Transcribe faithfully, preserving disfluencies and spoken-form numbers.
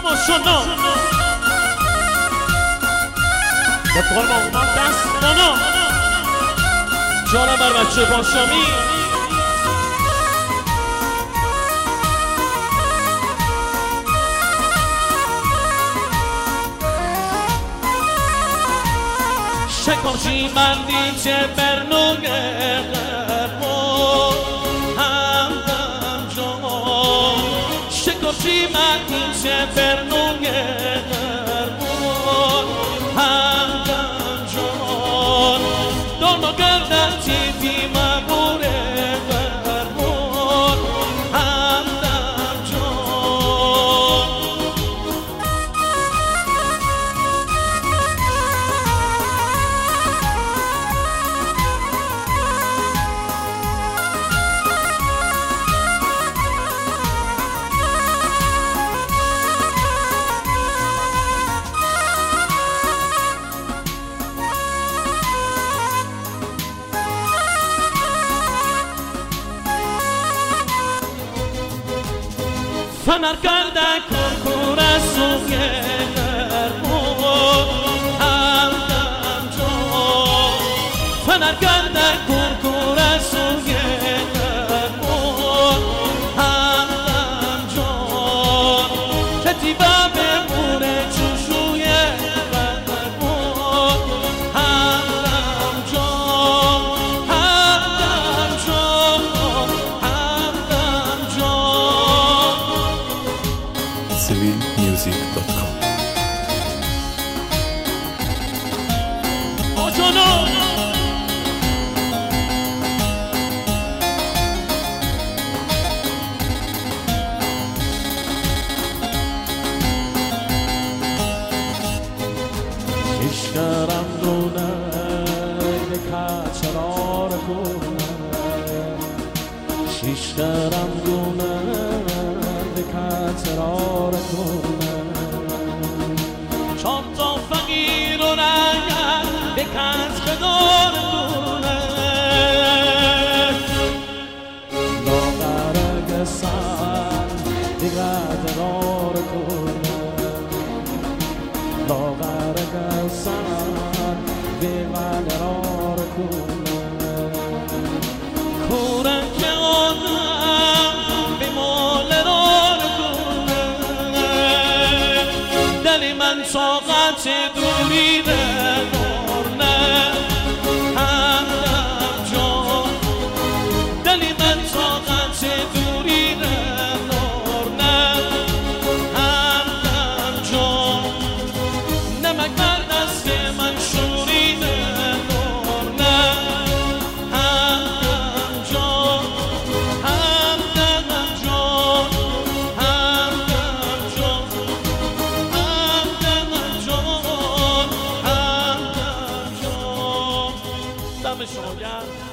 اما شنا به قربان اومد دست بانا جانم بر بچه باشامی شکاشی مندی چه برنوگه قربان همدم جان شکاشی مندی چه برنوگه قربان همدم جان دارما گردن چیزی مبوره قربان همدم جان فنر کرده کنکور سوی قربان همدم جان فنر کرده کنکور سوی قربان همدم جان کتیبه بمونه چوشوی قربان همدم جان همدم جان همدم جان سویل میوزیک دات کام آجانا işlerim döner de kaçarar kurnar işlerim döner de kaçarar kurnar چون تو فقیر و رنگر به کس بدار کنه لاغر گسان دیگر کنار لاغر گسان دیگر کنار کورن که آدم به مال رار کنه دلی من طاقت دوری ندارم همدم جان دلی من طاقت دوری ندارم همدم جان نمک بر دست من شوری ندارم همدم جان همدم جان همدم جان همدم جان همدم جان دم شما گرم